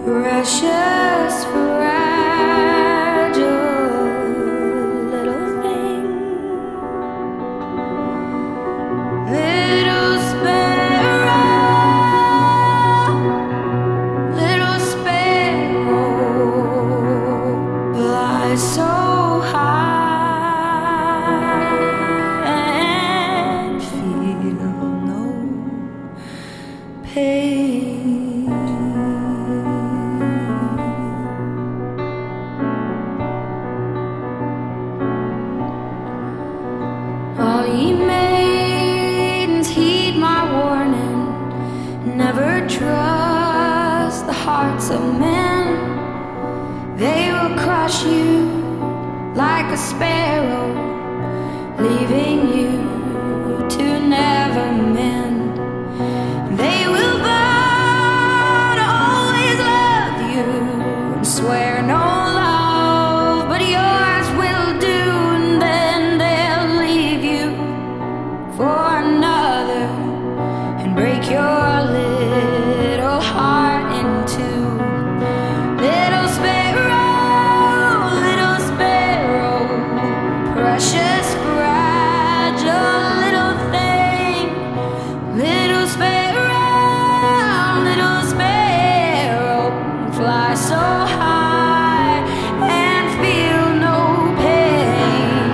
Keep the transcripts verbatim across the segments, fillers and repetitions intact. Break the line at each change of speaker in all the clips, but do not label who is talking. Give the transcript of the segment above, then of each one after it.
Precious, fragile little thing, little sparrow, little sparrow, fly so high and feel no pain. All ye maidens, heed my warning. Never trust the hearts of men. They will crush you like a sparrow, leaving you to never mend. They will vow to always love you and swear no love but yours will do, and then they'll leave you for another and break your little heart in two. Little sparrow, little sparrow, precious, fragile little thing. Little sparrow, little sparrow, fly so high and feel no pain.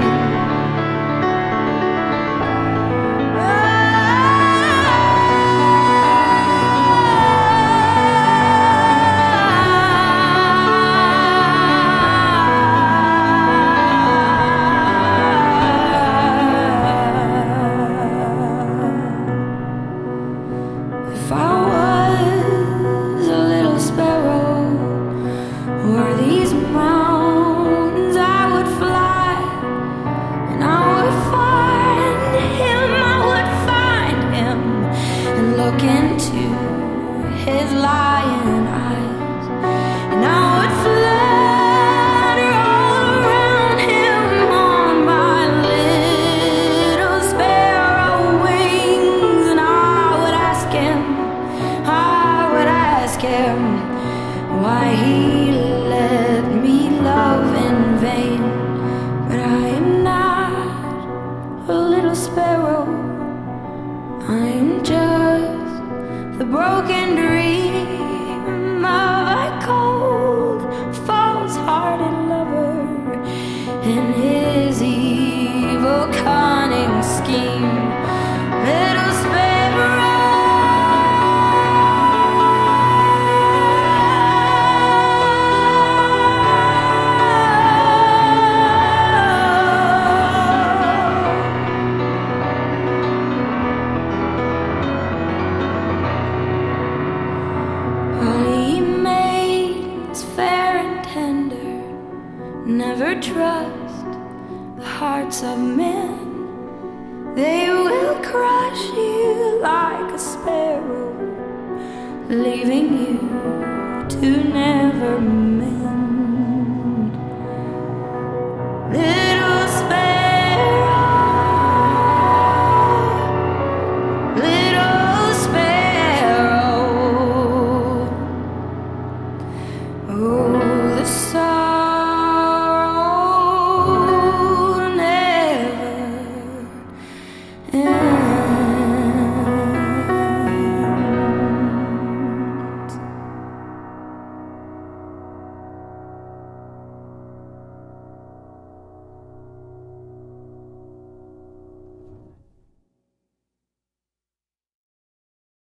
If I was a little sparrow o'er these mountains, I would fly, and I would find him, I would find him, and look into his lion eyes, and I would flutter all around him on my little sparrow wings, and I would ask him, I would ask him why he let me love in vain. But I am not a little sparrow, I am just the broken dream of a cold, false-hearted lover and his evil, cunning scheme. Little sparrow, all ye maidens fair and tender, never trust the hearts of men. They will crush you like a sparrow, leaving you to never mend.